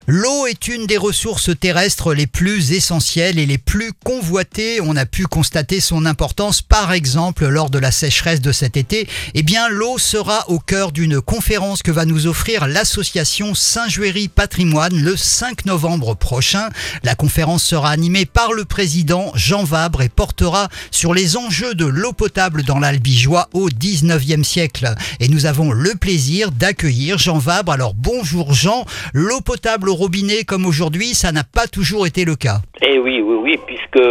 L'eau est une des ressources terrestres les plus essentielles et les plus convoitées. On a pu constater son importance, par exemple, lors de la sécheresse de cet été. Eh bien, l'eau sera au cœur d'une conférence que va nous offrir l'association Saint-Juéry Patrimoine le 5 novembre prochain. La conférence sera animée par le président Jean Vabre et portera sur les enjeux de l'eau potable dans l'Albigeois au 19e siècle. Et nous avons le plaisir d'accueillir Jean Vabre. Alors bonjour Jean, l'eau potable au robinet comme aujourd'hui, ça n'a pas toujours été le cas. Eh oui, puisque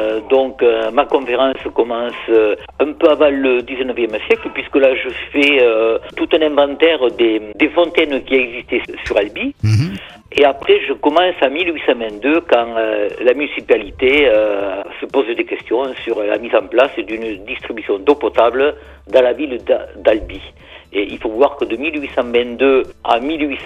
ma conférence commence un peu avant le 19e siècle, puisque là je fais tout un inventaire des fontaines qui existaient sur Albi. Et après, je commence en 1822 quand la municipalité se pose des questions sur la mise en place d'une distribution d'eau potable dans la ville d'Albi. Et il faut voir que de 1822 à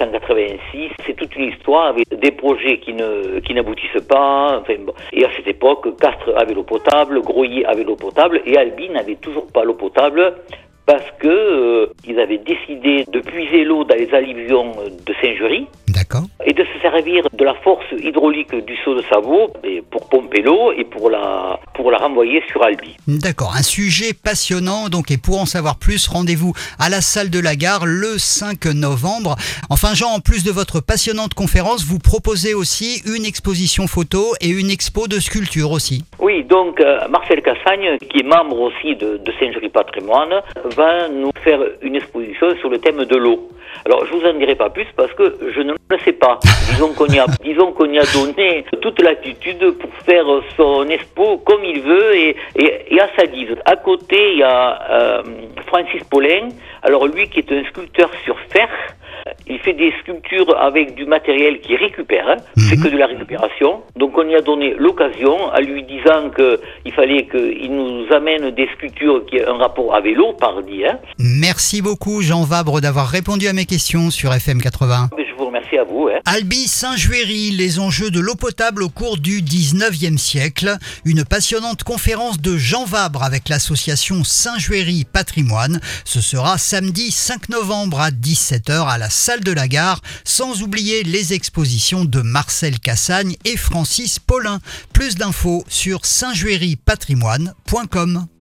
1886, c'est toute une histoire avec des projets qui n'aboutissent pas. Et à cette époque, Castres avait l'eau potable, Groyer avait l'eau potable et Albi n'avait toujours pas l'eau potable parce que ils avaient décidé de puiser l'eau dans les alluvions de Saint-Juéry. D'accord. Et de se servir de la force hydraulique du seau de Savot pour pomper l'eau et pour la renvoyer sur Albi. D'accord, un sujet passionnant. Donc, et pour en savoir plus, rendez-vous à la salle de la gare le 5 novembre. Enfin Jean, en plus de votre passionnante conférence, vous proposez aussi une exposition photo et une expo de sculpture aussi. Oui, donc Marcel Cassagne, qui est membre aussi de Saint-Juéry Patrimoine, va nous faire une exposition sur le thème de l'eau. Alors, je vous en dirai pas plus parce que je ne le sais pas. Disons qu'on y a donné toute l'attitude pour faire son expo comme il veut et à sa guise. À côté, il y a Francis Paulin. Alors, lui qui est un sculpteur sur fer, il fait des sculptures avec du matériel qui récupère, c'est que de la récupération. Donc on y a donné l'occasion en lui disant qu'il fallait qu'il nous amène des sculptures qui ont un rapport avec l'eau, pardi. Merci beaucoup Jean Vabre d'avoir répondu à mes questions sur FM 80. Je vous remercie à vous. Albi Saint-Juéry, les enjeux de l'eau potable au cours du 19e siècle. Une passionnante conférence de Jean Vabre avec l'association Saint-Juéry Patrimoine. Ce sera samedi 5 novembre à 17h à la salle de la gare, sans oublier les expositions de Marcel Cassagne et Francis Paulin. Plus d'infos sur saintjuérypatrimoine.com.